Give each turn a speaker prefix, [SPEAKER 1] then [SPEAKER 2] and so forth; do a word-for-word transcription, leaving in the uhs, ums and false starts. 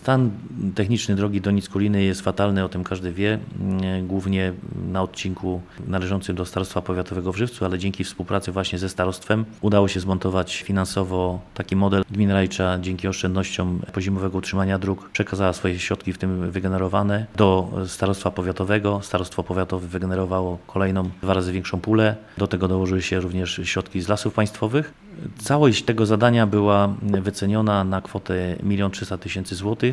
[SPEAKER 1] Stan techniczny drogi Doniec-Kuliny jest fatalny, o tym każdy wie, głównie na odcinku należącym do Starostwa Powiatowego w Żywcu, ale dzięki współpracy właśnie ze starostwem udało się zmontować finansowo taki model. Gmina Rajcza dzięki oszczędnościom pozimowego utrzymania dróg przekazała swoje środki, w tym wygenerowane, do Starostwa Powiatowego. Starostwo Powiatowe wygenerowało kolejną, dwa razy większą pulę. Do tego dołożyły się również środki z Lasów Państwowych. Całość tego zadania była wyceniona na kwotę milion trzysta tysięcy złotych.